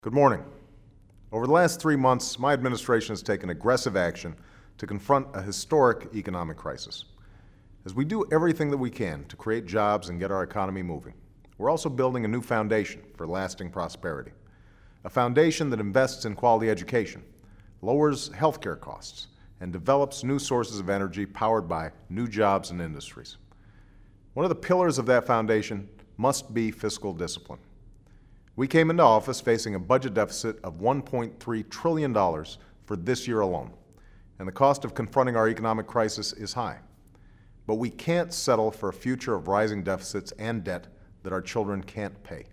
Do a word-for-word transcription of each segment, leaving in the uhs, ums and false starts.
Good morning. Over the last three months, my administration has taken aggressive action to confront a historic economic crisis. As we do everything that we can to create jobs and get our economy moving, we're also building a new foundation for lasting prosperity. A foundation that invests in quality education, lowers healthcare costs, and develops new sources of energy powered by new jobs and industries. One of the pillars of that foundation must be fiscal discipline. We came into office facing a budget deficit of one point three trillion dollars for this year alone, and the cost of confronting our economic crisis is high. But we can't settle for a future of rising deficits and debt that our children can't pay.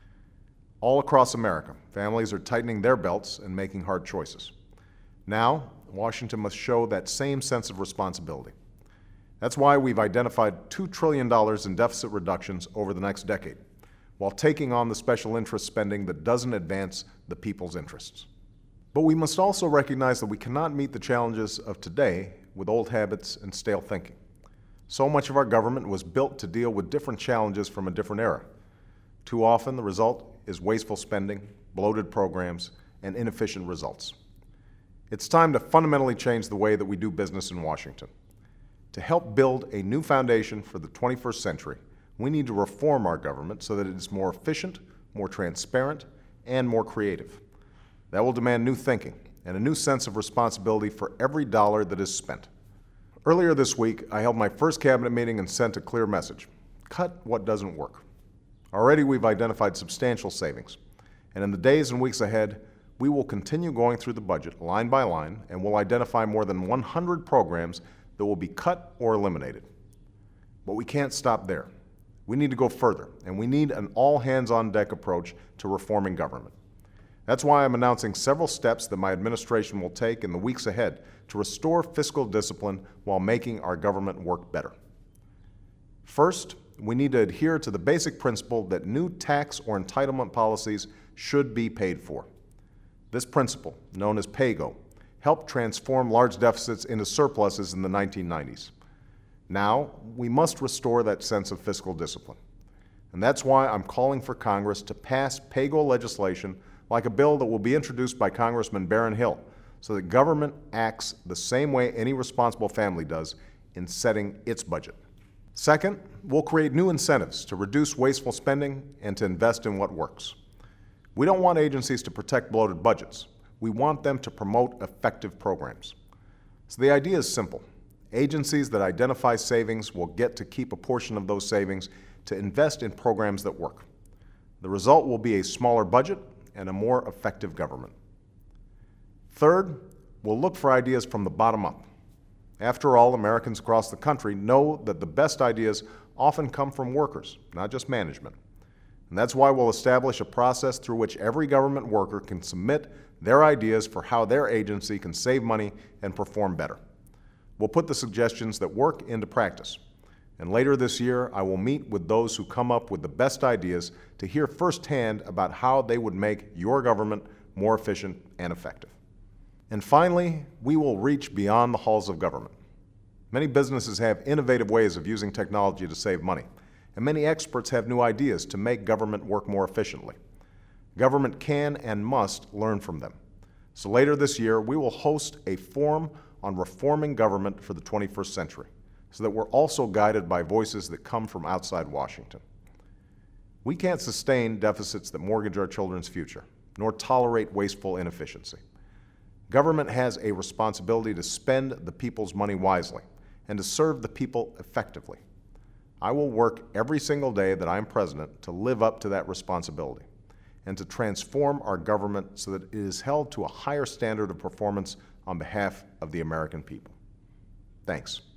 All across America, families are tightening their belts and making hard choices. Now, Washington must show that same sense of responsibility. That's why we've identified two trillion dollars in deficit reductions over the next decade, while taking on the special interest spending that doesn't advance the people's interests. But we must also recognize that we cannot meet the challenges of today with old habits and stale thinking. So much of our government was built to deal with different challenges from a different era. Too often, the result is wasteful spending, bloated programs, and inefficient results. It's time to fundamentally change the way that we do business in Washington. To help build a new foundation for the twenty-first century, we need to reform our government so that it is more efficient, more transparent, and more creative. That will demand new thinking and a new sense of responsibility for every dollar that is spent. Earlier this week, I held my first cabinet meeting and sent a clear message: cut what doesn't work. Already we've identified substantial savings, and in the days and weeks ahead, we will continue going through the budget line by line and will identify more than one hundred programs that will be cut or eliminated. But we can't stop there. We need to go further, and we need an all-hands-on-deck approach to reforming government. That's why I'm announcing several steps that my administration will take in the weeks ahead to restore fiscal discipline while making our government work better. First, we need to adhere to the basic principle that new tax or entitlement policies should be paid for. This principle, known as PAYGO, helped transform large deficits into surpluses in the nineteen nineties. Now, we must restore that sense of fiscal discipline. And that's why I'm calling for Congress to pass PAYGO legislation like a bill that will be introduced by Congressman Baron Hill, so that government acts the same way any responsible family does in setting its budget. Second, we'll create new incentives to reduce wasteful spending and to invest in what works. We don't want agencies to protect bloated budgets. We want them to promote effective programs. So the idea is simple. Agencies that identify savings will get to keep a portion of those savings to invest in programs that work. The result will be a smaller budget and a more effective government. Third, we'll look for ideas from the bottom up. After all, Americans across the country know that the best ideas often come from workers, not just management. And that's why we'll establish a process through which every government worker can submit their ideas for how their agency can save money and perform better. We'll put the suggestions that work into practice. And later this year, I will meet with those who come up with the best ideas to hear firsthand about how they would make your government more efficient and effective. And finally, we will reach beyond the halls of government. Many businesses have innovative ways of using technology to save money, and many experts have new ideas to make government work more efficiently. Government can and must learn from them. So later this year, we will host a forum on reforming government for the twenty-first century, so that we're also guided by voices that come from outside Washington. We can't sustain deficits that mortgage our children's future, nor tolerate wasteful inefficiency. Government has a responsibility to spend the people's money wisely and to serve the people effectively. I will work every single day that I'm president to live up to that responsibility and to transform our government so that it is held to a higher standard of performance on behalf of the American people. Thanks.